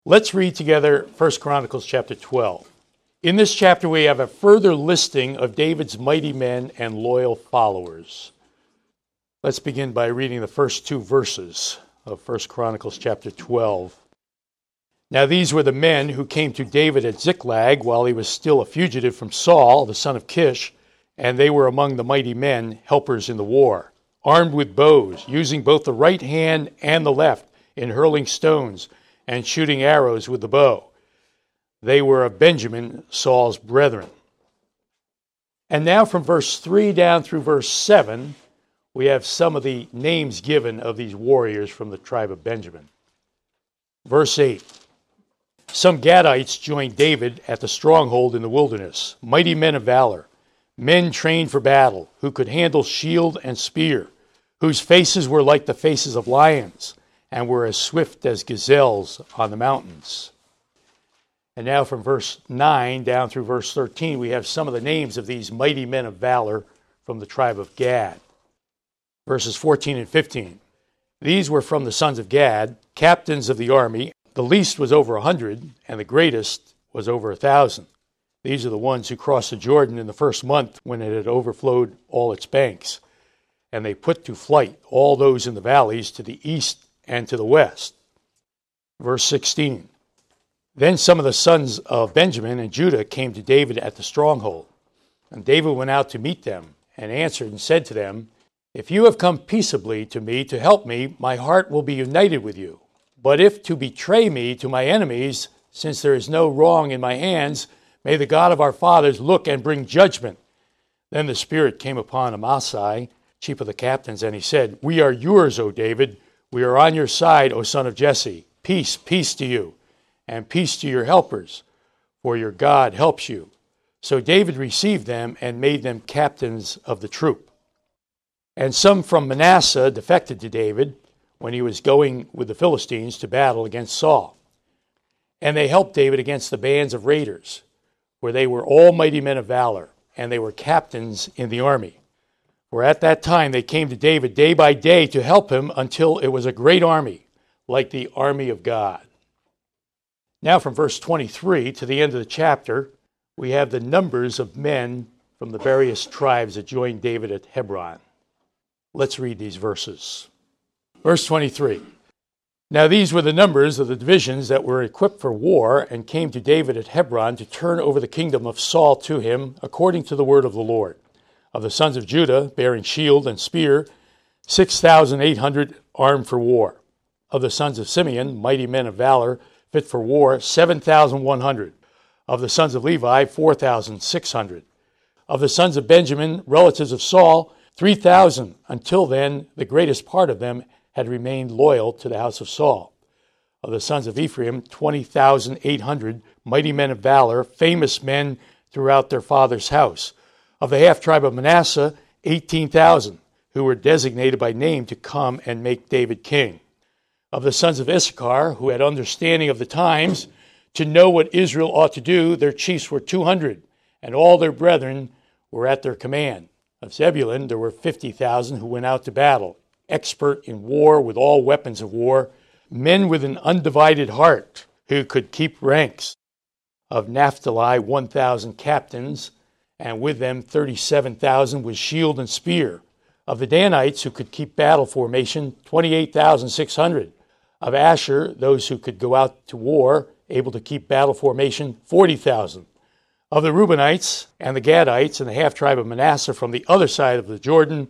Let's read together 1 Chronicles chapter 12. In this chapter, we have a further listing of David's mighty men and loyal followers. Let's begin by reading the first two verses of 1 Chronicles chapter 12. Now these were the men who came to David at Ziklag while he was still a fugitive from Saul, the son of Kish, and they were among the mighty men, helpers in the war, armed with bows, using both the right hand and the left in hurling stones and shooting arrows with the bow. They were of Benjamin, Saul's brethren. And now from verse 3 down through verse 7, we have some of the names given of these warriors from the tribe of Benjamin. Verse 8, some Gadites joined David at the stronghold in the wilderness, mighty men of valor, men trained for battle, who could handle shield and spear, whose faces were like the faces of lions, and were as swift as gazelles on the mountains. And now from verse 9 down through verse 13, we have some of the names of these mighty men of valor from the tribe of Gad. Verses 14 and 15. These were from the sons of Gad, captains of the army. The least was over 100, and the greatest was over 1,000. These are the ones who crossed the Jordan in the first month when it had overflowed all its banks. And they put to flight all those in the valleys to the east and to the west. Verse 16. Then some of the sons of Benjamin and Judah came to David at the stronghold. And David went out to meet them and answered and said to them, if you have come peaceably to me to help me, my heart will be united with you. But if to betray me to my enemies, since there is no wrong in my hands, may the God of our fathers look and bring judgment. Then the Spirit came upon Amasai, chief of the captains, and he said, we are yours, O David. We are on your side, O son of Jesse. Peace, peace to you, and peace to your helpers, for your God helps you. So David received them and made them captains of the troop. And some from Manasseh defected to David when he was going with the Philistines to battle against Saul. And they helped David against the bands of raiders, where they were all mighty men of valor, and they were captains in the army. For at that time they came to David day by day to help him until it was a great army, like the army of God. Now from verse 23 to the end of the chapter, we have the numbers of men from the various tribes that joined David at Hebron. Let's read these verses. Verse 23. Now these were the numbers of the divisions that were equipped for war and came to David at Hebron to turn over the kingdom of Saul to him according to the word of the Lord. Of the sons of Judah, bearing shield and spear, 6,800 armed for war. Of the sons of Simeon, mighty men of valor, fit for war, 7,100. Of the sons of Levi, 4,600. Of the sons of Benjamin, relatives of Saul, 3,000. Until then, the greatest part of them had remained loyal to the house of Saul. Of the sons of Ephraim, 20,800, mighty men of valor, famous men throughout their father's house. Of the half-tribe of Manasseh, 18,000, who were designated by name to come and make David king. Of the sons of Issachar, who had understanding of the times, to know what Israel ought to do, their chiefs were 200, and all their brethren were at their command. Of Zebulun, there were 50,000 who went out to battle, expert in war with all weapons of war, men with an undivided heart, who could keep ranks. Of Naphtali, 1,000 captains, and with them 37,000 with shield and spear. Of the Danites, who could keep battle formation, 28,600. Of Asher, those who could go out to war, able to keep battle formation, 40,000. Of the Reubenites and the Gadites and the half-tribe of Manasseh from the other side of the Jordan,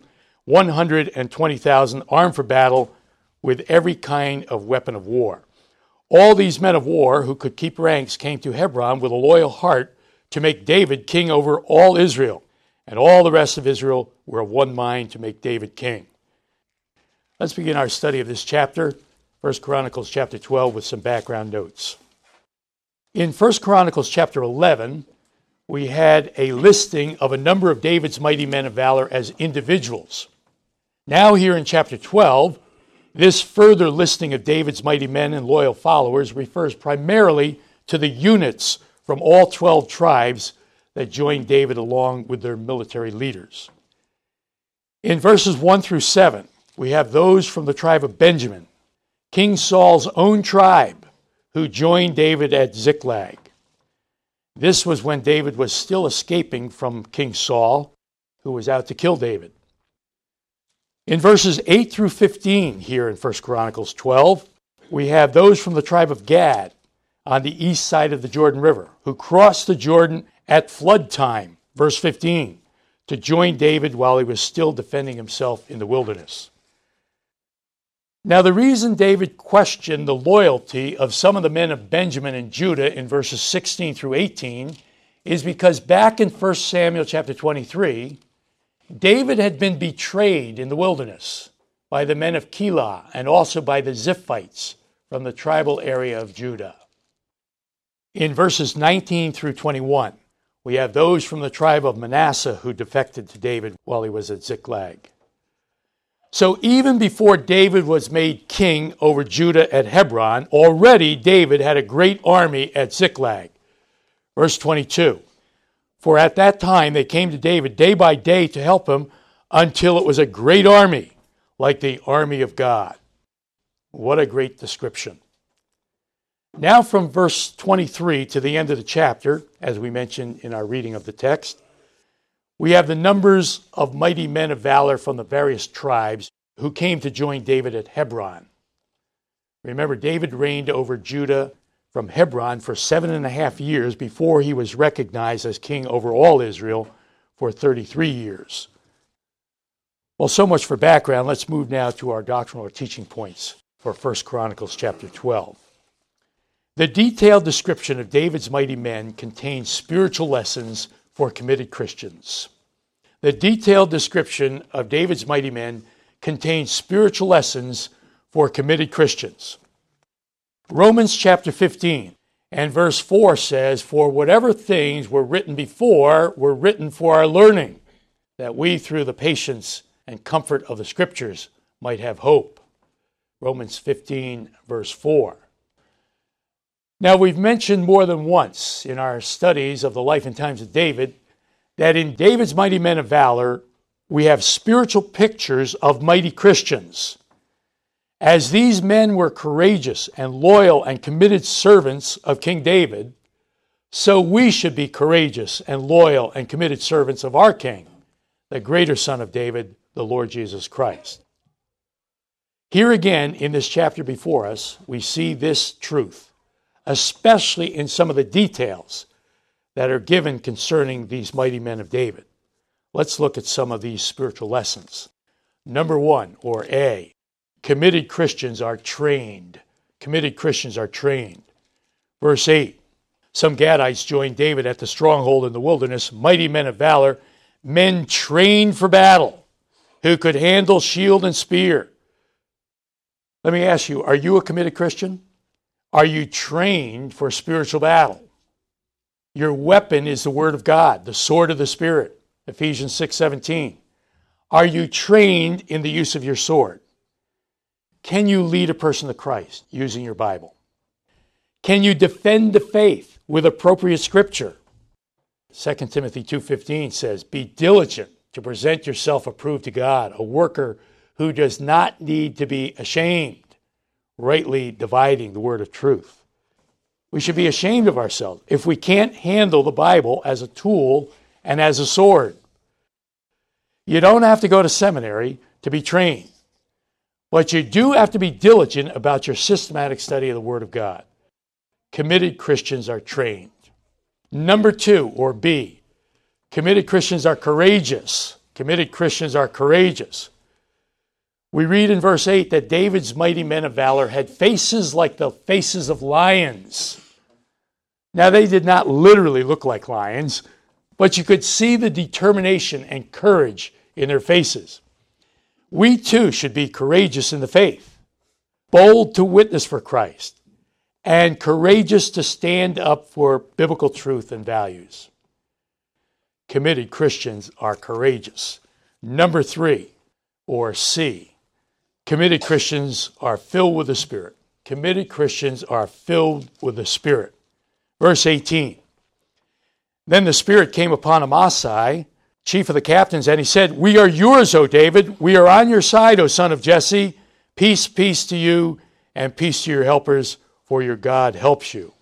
120,000 armed for battle with every kind of weapon of war. All these men of war who could keep ranks came to Hebron with a loyal heart to make David king over all Israel, and all the rest of Israel were of one mind to make David king. Let's begin our study of this chapter, 1 Chronicles chapter 12, with some background notes. In 1 Chronicles chapter 11, we had a listing of a number of David's mighty men of valor as individuals. Now here in chapter 12, this further listing of David's mighty men and loyal followers refers primarily to the units from all 12 tribes that joined David along with their military leaders. In verses 1 through 7, we have those from the tribe of Benjamin, King Saul's own tribe, who joined David at Ziklag. This was when David was still escaping from King Saul, who was out to kill David. In verses 8 through 15 here in 1 Chronicles 12, we have those from the tribe of Gad on the east side of the Jordan River, who crossed the Jordan at flood time, verse 15, to join David while he was still defending himself in the wilderness. Now, the reason David questioned the loyalty of some of the men of Benjamin and Judah in verses 16 through 18 is because back in 1 Samuel chapter 23, David had been betrayed in the wilderness by the men of Keilah and also by the Ziphites from the tribal area of Judah. In verses 19 through 21, we have those from the tribe of Manasseh who defected to David while he was at Ziklag. So even before David was made king over Judah at Hebron, already David had a great army at Ziklag. Verse 22, for at that time they came to David day by day to help him until it was a great army, like the army of God. What a great description. Now from verse 23 to the end of the chapter, as we mentioned in our reading of the text, we have the numbers of mighty men of valor from the various tribes who came to join David at Hebron. Remember, David reigned over Judah from Hebron for 7.5 years before he was recognized as king over all Israel for 33 years. Well, so much for background. Let's move now to our doctrinal or teaching points for 1 Chronicles chapter 12. The detailed description of David's mighty men contains spiritual lessons for committed Christians. The detailed description of David's mighty men contains spiritual lessons for committed Christians. Romans chapter 15 and verse 4 says, for whatever things were written before were written for our learning, that we through the patience and comfort of the Scriptures might have hope. Romans 15 verse 4. Now, we've mentioned more than once in our studies of the life and times of David that in David's mighty men of valor, we have spiritual pictures of mighty Christians. As these men were courageous and loyal and committed servants of King David, so we should be courageous and loyal and committed servants of our King, the greater Son of David, the Lord Jesus Christ. Here again, in this chapter before us, we see this truth, especially in some of the details that are given concerning these mighty men of David. Let's look at some of these spiritual lessons. Number 1, or A, committed Christians are trained. Committed Christians are trained. Verse 8, some Gadites joined David at the stronghold in the wilderness, mighty men of valor, men trained for battle, who could handle shield and spear. Let me ask you, are you a committed Christian? Are you trained for spiritual battle? Your weapon is the Word of God, the sword of the Spirit, Ephesians 6:17. Are you trained in the use of your sword? Can you lead a person to Christ using your Bible? Can you defend the faith with appropriate Scripture? 2 Timothy 2:15 says, be diligent to present yourself approved to God, a worker who does not need to be ashamed, rightly dividing the word of truth. We should be ashamed of ourselves if we can't handle the Bible as a tool and as a sword. You don't have to go to seminary to be trained, but you do have to be diligent about your systematic study of the Word of God. Committed Christians are trained. Number 2, or B, committed Christians are courageous. Committed Christians are courageous. We read in verse 8 that David's mighty men of valor had faces like the faces of lions. Now, they did not literally look like lions, but you could see the determination and courage in their faces. We too should be courageous in the faith, bold to witness for Christ, and courageous to stand up for biblical truth and values. Committed Christians are courageous. Number 3, or C, committed Christians are filled with the Spirit. Committed Christians are filled with the Spirit. Verse 18, then the Spirit came upon Amasai, chief of the captains, and he said, we are yours, O David. We are on your side, O son of Jesse. Peace, peace to you, and peace to your helpers, for your God helps you.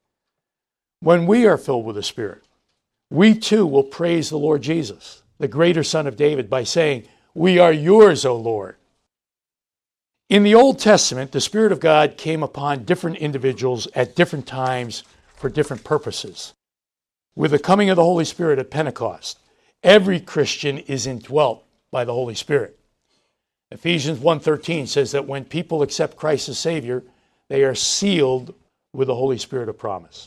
When we are filled with the Spirit, we too will praise the Lord Jesus, the greater Son of David, by saying, "We are yours, O Lord." In the Old Testament, the Spirit of God came upon different individuals at different times for different purposes. With the coming of the Holy Spirit at Pentecost, every Christian is indwelt by the Holy Spirit. Ephesians 1:13 says that when people accept Christ as Savior, they are sealed with the Holy Spirit of promise.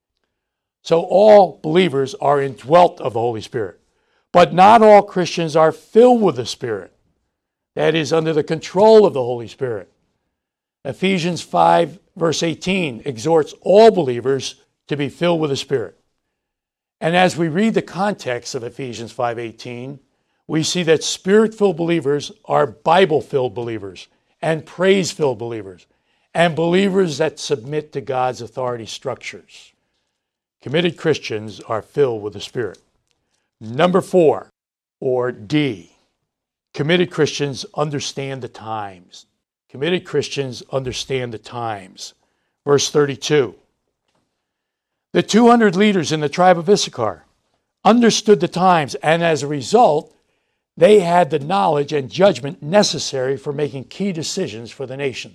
So all believers are indwelt of the Holy Spirit, but not all Christians are filled with the Spirit. That is, under the control of the Holy Spirit. Ephesians 5, verse 18, exhorts all believers to be filled with the Spirit. And as we read the context of Ephesians 5:18, we see that Spirit-filled believers are Bible-filled believers and praise-filled believers and believers that submit to God's authority structures. Committed Christians are filled with the Spirit. Number 4, or D, committed Christians understand the times. Committed Christians understand the times. Verse 32. The 200 leaders in the tribe of Issachar understood the times, and as a result, they had the knowledge and judgment necessary for making key decisions for the nation.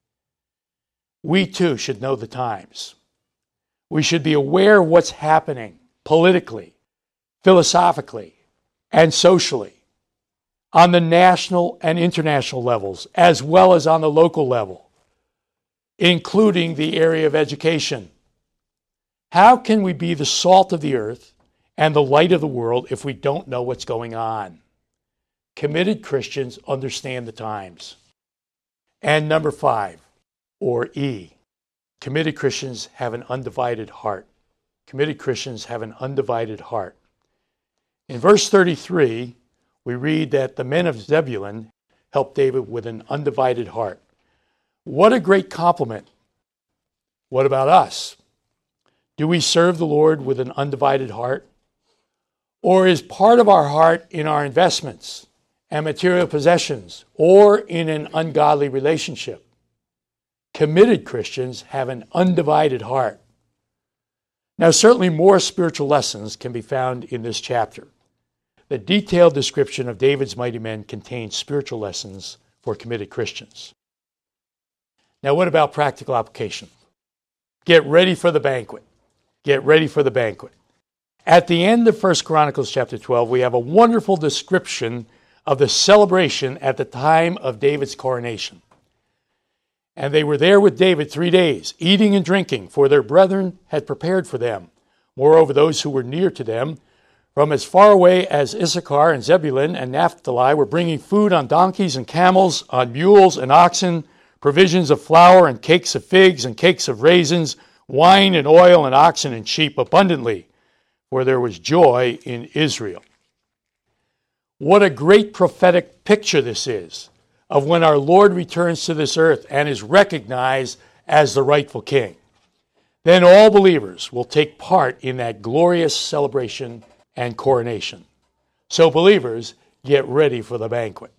We too should know the times. We should be aware of what's happening politically, philosophically, and socially, on the national and international levels, as well as on the local level, including the area of education. How can we be the salt of the earth and the light of the world if we don't know what's going on? Committed Christians understand the times. And number 5, or E, committed Christians have an undivided heart. Committed Christians have an undivided heart. In verse 33, we read that the men of Zebulun helped David with an undivided heart. What a great compliment. What about us? Do we serve the Lord with an undivided heart? Or is part of our heart in our investments and material possessions, or in an ungodly relationship? Committed Christians have an undivided heart. Now, certainly more spiritual lessons can be found in this chapter. The detailed description of David's mighty men contains spiritual lessons for committed Christians. Now, what about practical application? Get ready for the banquet. Get ready for the banquet. At the end of 1 Chronicles chapter 12, we have a wonderful description of the celebration at the time of David's coronation. And they were there with David 3 days, eating and drinking, for their brethren had prepared for them. Moreover, those who were near to them, from as far away as Issachar and Zebulun and Naphtali, were bringing food on donkeys and camels, on mules and oxen, provisions of flour and cakes of figs and cakes of raisins, wine and oil and oxen and sheep abundantly, for there was joy in Israel. What a great prophetic picture this is of when our Lord returns to this earth and is recognized as the rightful king. Then all believers will take part in that glorious celebration and coronation. So believers, get ready for the banquet.